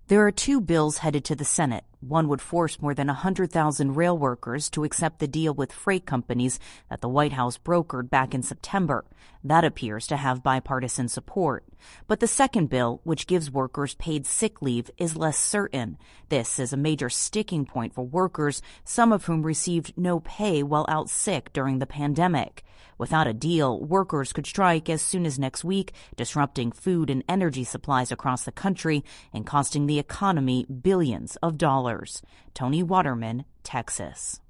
There are two bills headed to the Senate. One would force more than 100,000 rail workers to accept the deal with freight companies that the White House brokered back in September. That appears to have bipartisan support. But the second bill, which gives workers paid sick leave, is less certain. This is a major sticking point for workers, some of whom received no pay while out sick during the pandemic. Without a deal, workers could strike as soon as next week, disrupting food and energy supplies across the country and costing the economy billions of dollars. Tony Waterman, Texas.